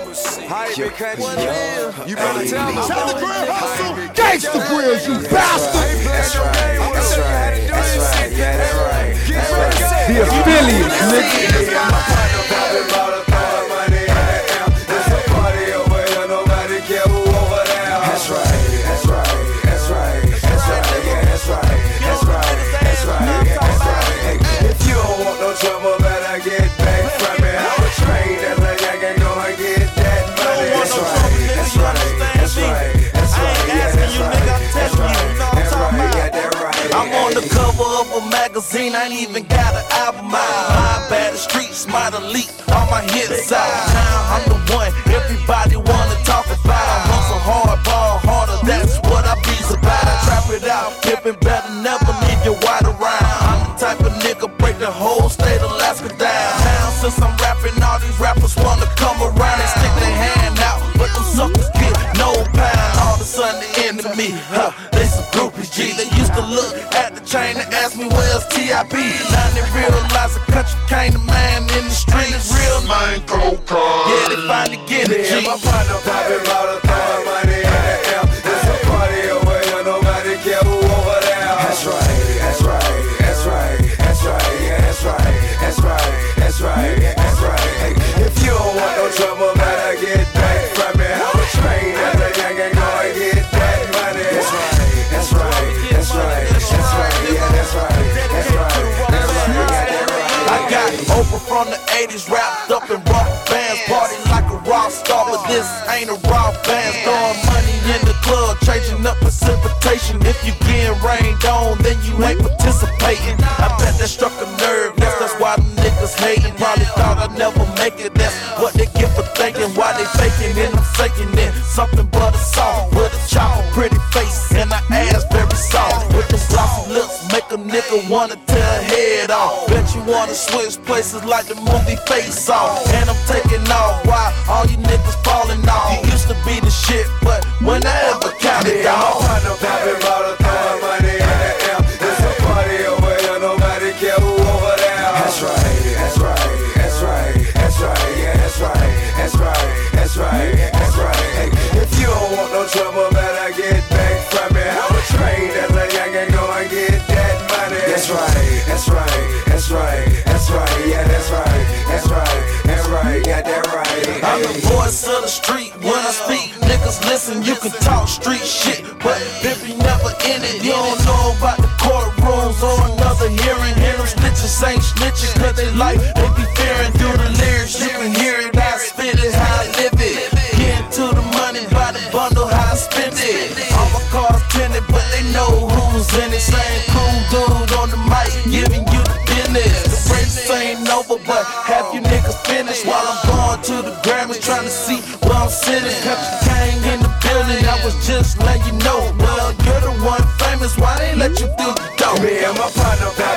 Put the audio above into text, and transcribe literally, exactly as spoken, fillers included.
You better tell me. Tell the grill hustle. Gangsta grills, you bastard. That's right. That's right. That's right. Yeah, that's right. That's right. The affiliate, nigga. Magazine, I ain't even got an album out. My bad, the streets might elite, all my hits out. Now I'm the one everybody wanna talk about. I hustle hard, ball harder, that's what I be's about. I trap it out, pimpin' better, never leave your white around. I'm the type of nigga break the whole state of Alaska down. Now since I'm rapping, all these rappers wanna come around. They stick their hand out, but them suckers get no pound. All of a sudden the enemy, huh, they some groupies, G. They used to look at the chain and ask me where's T I B. Now they realize the country came to man in the streets. Real man, cold card. Yeah, they finally get it, G. My partner poppin' bottle, throwin' money in the air. It's a party away, and nobody care who over there. That's right, that's right, that's right, that's right, yeah, that's right, that's right, that's right, that's right. Hey, if you don't want no trouble, better get back from me. How a train as a young and go and get that money. That's right, that's right, that's right, that's right, yeah, that's right, that's right, that's right. I got Oprah from the eighties wrapped up in rubber bands, party like a rock star, but this ain't a rock band. Throwing money in the club, changing up precipitation. If you getting rained on, then you ain't participating. I bet that struck a nerve, yes, that's why the niggas hating. Probably thought I'd never make it, that's what they get for thinking. Why they faking it, I'm faking it. Something but a song, with a chopper, pretty face, and her ass very soft. With them glossy lips, make a nigga wanna tear her head off. Bet you wanna switch places like the movie Face Off. And I'm taking off, why all you niggas falling off? You used to be the shit, but when I ever counted off. My partner poppin' bottle, throwin' money in the air. It's a party away, and nobody care who over there. That's right, that's right, that's right, that's right, yeah, that's right, that's right, that's right, that's right. Hey, if you don't want no trouble, better get back from me. How a train as a young and go and get that money. That's right, that's right, that's right, that's right, yeah, that's right, that's right, that's right, yeah, that's right. I'm the voice of the street. When I speak, niggas listen. You can talk street shit, but if you never in it, you don't know about the courtrooms or another hearing. Hear them snitches ain't snitching, cause they like they be fearing. Through the lyrics, you can hear it. I spit it, how I live it. Get into the money by the bundle, how I spend it. All my cars tinted, but they know who's in it. Same cool dude on the mic, giving you the business. The race ain't over, but half you niggas finished. While I'm going to the Grammys, trying to see where I'm sitting. Country King in the building, I was just letting you know. Well, you're the one famous, why they let you through the door? Me and my partner